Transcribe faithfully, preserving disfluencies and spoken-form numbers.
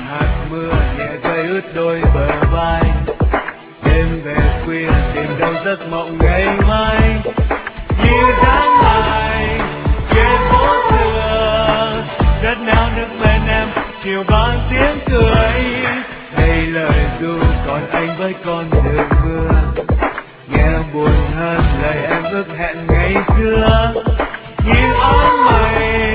hạt mưa nhẹ rơi ướt đôi bờ vai. Đêm về khuya tìm đâu giấc mộng ngày mai, như dáng ai trên phố xưa, đất nao nước bên em chiều vang tiếng cười. Hay lời ru còn anh với con đường mưa, nghe buồn hơn lời em ước hẹn ngày xưa. Như áng mây